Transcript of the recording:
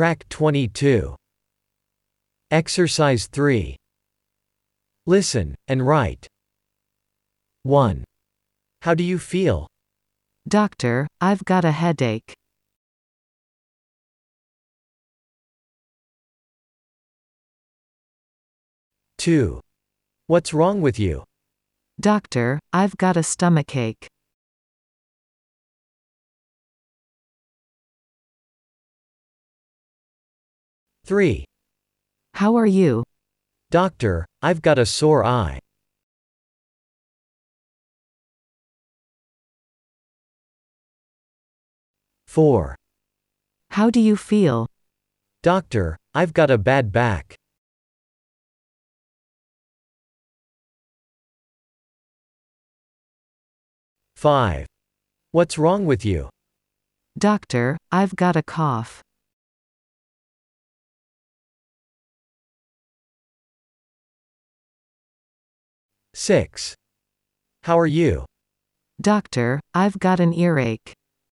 Track 22. Exercise 3. Listen, and write. 1. How do you feel? Doctor, I've got a headache. 2. What's wrong with you? Doctor, I've got a stomachache. 3. How are you? Doctor, I've got a sore eye. 4. How do you feel? Doctor, I've got a bad back. 5. What's wrong with you? Doctor, I've got a cough. 6. How are you? Doctor, I've got an earache.